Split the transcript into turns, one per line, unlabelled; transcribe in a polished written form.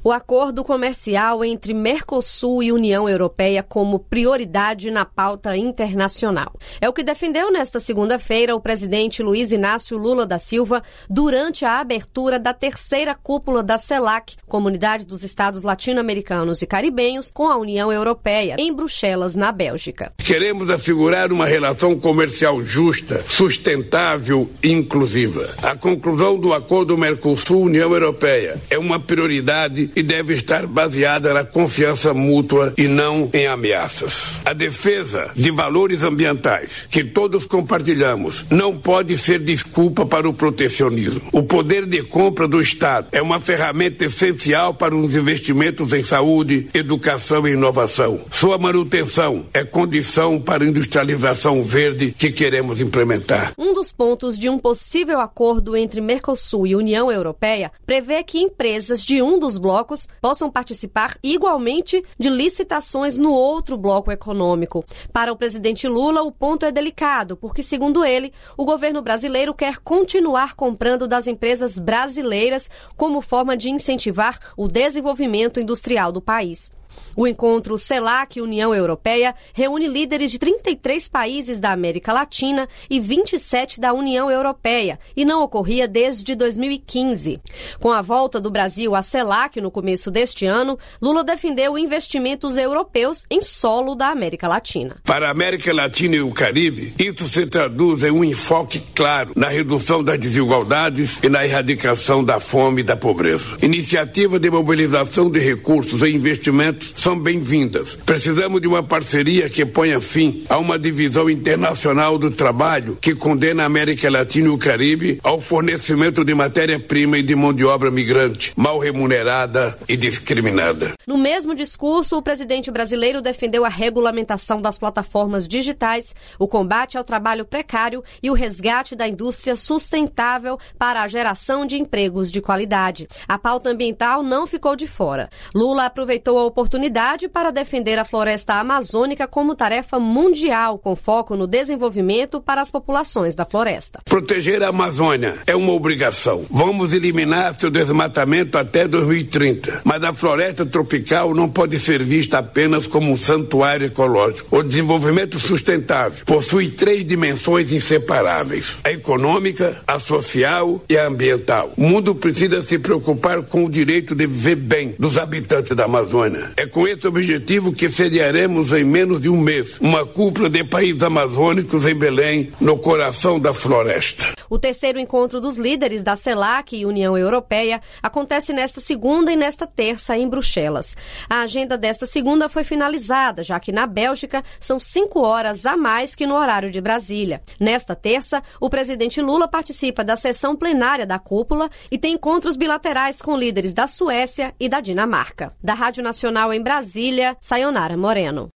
o acordo comercial entre Mercosul e União Europeia como prioridade na pauta internacional. É o que defendeu nesta segunda-feira o presidente Luiz Inácio Lula da Silva durante a abertura da terceira cúpula da CELAC, Comunidade dos Estados Latino-Americanos e Caribenhos, com a União Europeia, em Bruxelas, na Bélgica.
Queremos assegurar uma relação comercial justa, sustentável e inclusiva. A conclusão do acordo Mercosul-União Europeia é uma prioridade e deve estar baseada na confiança mútua e não em ameaças. A defesa de valores ambientais que todos compartilhamos não pode ser desculpa para o protecionismo. O poder de compra do Estado é uma ferramenta essencial para os investimentos em saúde, educação e inovação. Sua manutenção é condição para a industrialização verde que queremos implementar.
Um dos pontos de um possível acordo entre Mercosul e União Europeia prevê que empresas de um dos blocos possam participar igualmente de licitações no outro bloco econômico. Para o presidente Lula, o ponto é delicado, porque, segundo ele, o governo brasileiro quer continuar comprando das empresas brasileiras como forma de incentivar o desenvolvimento industrial do país. O encontro CELAC-União Europeia reúne líderes de 33 países da América Latina e 27 da União Europeia e não ocorria desde 2015. Com a volta do Brasil à CELAC no começo deste ano, Lula defendeu investimentos europeus em solo da América Latina.
Para a América Latina e o Caribe, isso se traduz em um enfoque claro na redução das desigualdades e na erradicação da fome e da pobreza. Iniciativa de mobilização de recursos e investimentos são bem-vindas. Precisamos de uma parceria que ponha fim a uma divisão internacional do trabalho que condena a América Latina e o Caribe ao fornecimento de matéria-prima e de mão de obra migrante, mal remunerada e discriminada.
No mesmo discurso, o presidente brasileiro defendeu a regulamentação das plataformas digitais, o combate ao trabalho precário e o resgate da indústria sustentável para a geração de empregos de qualidade. A pauta ambiental não ficou de fora. Lula aproveitou a oportunidade para defender a floresta amazônica como tarefa mundial, com foco no desenvolvimento para as populações da floresta.
Proteger a Amazônia é uma obrigação. Vamos eliminar seu desmatamento até 2030. Mas a floresta tropical não pode ser vista apenas como um santuário ecológico. O desenvolvimento sustentável possui 3 dimensões inseparáveis: a econômica, a social e a ambiental. O mundo precisa se preocupar com o direito de viver bem dos habitantes da Amazônia. É com esse objetivo que sediaremos em menos de um mês uma cúpula de países amazônicos em Belém, no coração da floresta.
O terceiro encontro dos líderes da CELAC e União Europeia acontece nesta segunda e nesta terça em Bruxelas. A agenda desta segunda foi finalizada, já que na Bélgica são 5 horas a mais que no horário de Brasília. Nesta terça, o presidente Lula participa da sessão plenária da cúpula e tem encontros bilaterais com líderes da Suécia e da Dinamarca. Da Rádio Nacional em Brasília, Sayonara Moreno.